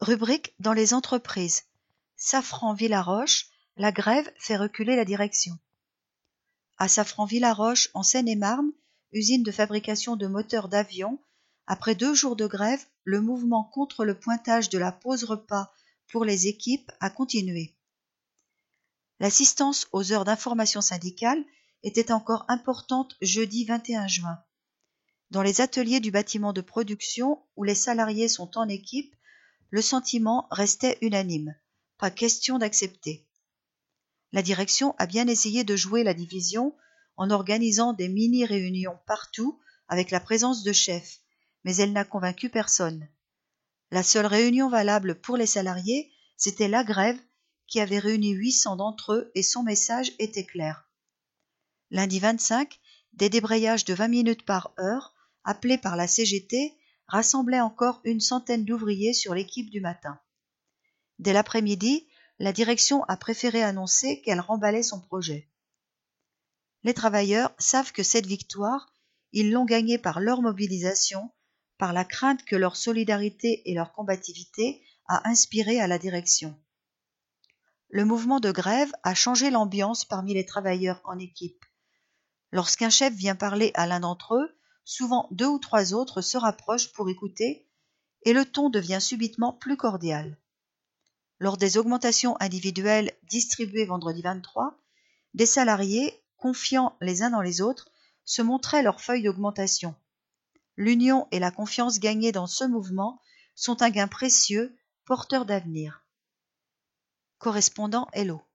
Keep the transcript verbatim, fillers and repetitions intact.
Rubrique dans les entreprises. Safran-Villaroche, la grève fait reculer la direction. À Safran-Villaroche, en Seine-et-Marne, usine de fabrication de moteurs d'avion, après deux jours de grève, le mouvement contre le pointage de la pause repas pour les équipes a continué. L'assistance aux heures d'information syndicale était encore importante jeudi vingt et un juin. Dans les ateliers du bâtiment de production où les salariés sont en équipe, le sentiment restait unanime. Pas question d'accepter. La direction a bien essayé de jouer la division en organisant des mini-réunions partout avec la présence de chefs, mais elle n'a convaincu personne. La seule réunion valable pour les salariés, c'était la grève qui avait réuni huit cents d'entre eux et son message était clair. Lundi vingt-cinq, des débrayages de vingt minutes par heure, appelés par la C G T, rassemblaient encore une centaine d'ouvriers sur l'équipe du matin. Dès l'après-midi, la direction a préféré annoncer qu'elle remballait son projet. Les travailleurs savent que cette victoire, ils l'ont gagnée par leur mobilisation, par la crainte que leur solidarité et leur combativité a inspiré à la direction. Le mouvement de grève a changé l'ambiance parmi les travailleurs en équipe. Lorsqu'un chef vient parler à l'un d'entre eux, souvent deux ou trois autres se rapprochent pour écouter et le ton devient subitement plus cordial. Lors des augmentations individuelles distribuées vendredi vingt-trois, des salariés, confiants les uns dans les autres, se montraient leurs feuilles d'augmentation. L'union et la confiance gagnées dans ce mouvement sont un gain précieux, porteur d'avenir. Correspondant Hello.